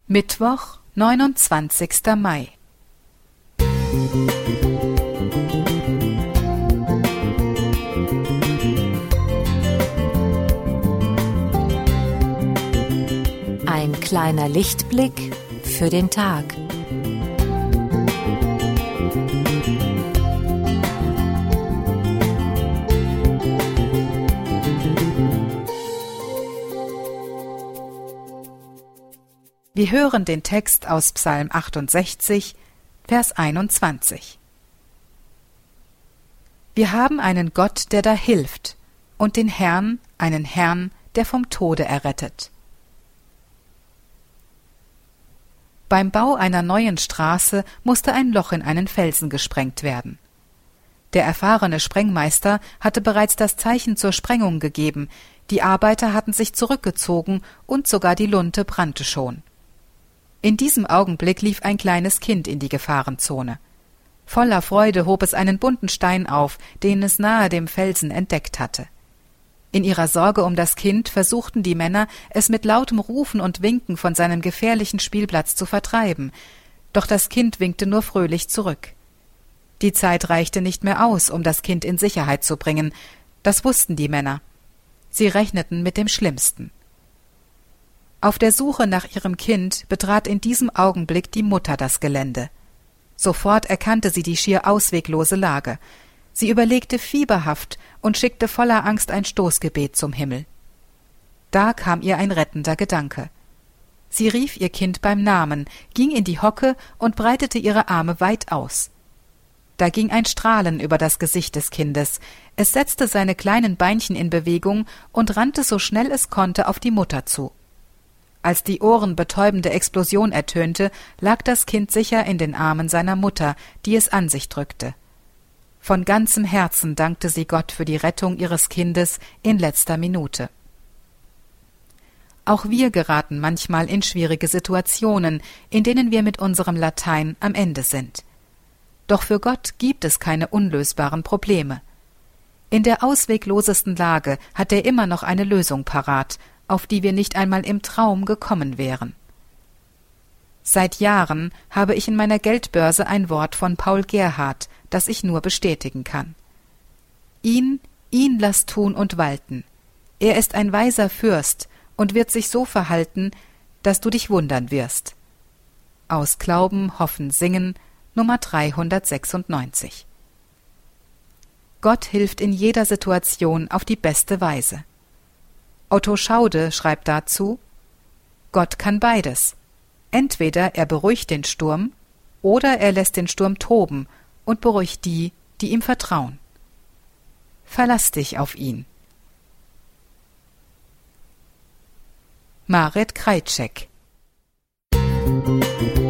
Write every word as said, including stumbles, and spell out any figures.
Mittwoch, neunundzwanzigster Mai. Ein kleiner Lichtblick für den Tag. Wir hören den Text aus Psalm achtundsechzig, Vers einundzwanzig. Wir haben einen Gott, der da hilft, und den Herrn, einen Herrn, der vom Tode errettet. Beim Bau einer neuen Straße musste ein Loch in einen Felsen gesprengt werden. Der erfahrene Sprengmeister hatte bereits das Zeichen zur Sprengung gegeben, die Arbeiter hatten sich zurückgezogen und sogar die Lunte brannte schon. In diesem Augenblick lief ein kleines Kind in die Gefahrenzone. Voller Freude hob es einen bunten Stein auf, den es nahe dem Felsen entdeckt hatte. In ihrer Sorge um das Kind versuchten die Männer, es mit lautem Rufen und Winken von seinem gefährlichen Spielplatz zu vertreiben, doch das Kind winkte nur fröhlich zurück. Die Zeit reichte nicht mehr aus, um das Kind in Sicherheit zu bringen, das wussten die Männer. Sie rechneten mit dem Schlimmsten. Auf der Suche nach ihrem Kind betrat in diesem Augenblick die Mutter das Gelände. Sofort erkannte sie die schier ausweglose Lage. Sie überlegte fieberhaft und schickte voller Angst ein Stoßgebet zum Himmel. Da kam ihr ein rettender Gedanke. Sie rief ihr Kind beim Namen, ging in die Hocke und breitete ihre Arme weit aus. Da ging ein Strahlen über das Gesicht des Kindes. Es setzte seine kleinen Beinchen in Bewegung und rannte so schnell es konnte auf die Mutter zu. Als die ohrenbetäubende Explosion ertönte, lag das Kind sicher in den Armen seiner Mutter, die es an sich drückte. Von ganzem Herzen dankte sie Gott für die Rettung ihres Kindes in letzter Minute. Auch wir geraten manchmal in schwierige Situationen, in denen wir mit unserem Latein am Ende sind. Doch für Gott gibt es keine unlösbaren Probleme. In der ausweglosesten Lage hat er immer noch eine Lösung parat, auf die wir nicht einmal im Traum gekommen wären. Seit Jahren habe ich in meiner Geldbörse ein Wort von Paul Gerhardt, das ich nur bestätigen kann. Ihn, ihn lass tun und walten. Er ist ein weiser Fürst und wird sich so verhalten, dass du dich wundern wirst. Aus Glauben, Hoffen, Singen, Nummer dreihundertsechsundneunzig. Gott hilft in jeder Situation auf die beste Weise. Otto Schaude schreibt dazu: Gott kann beides. Entweder er beruhigt den Sturm, oder er lässt den Sturm toben und beruhigt die, die ihm vertrauen. Verlass dich auf ihn. Marit Krajicek.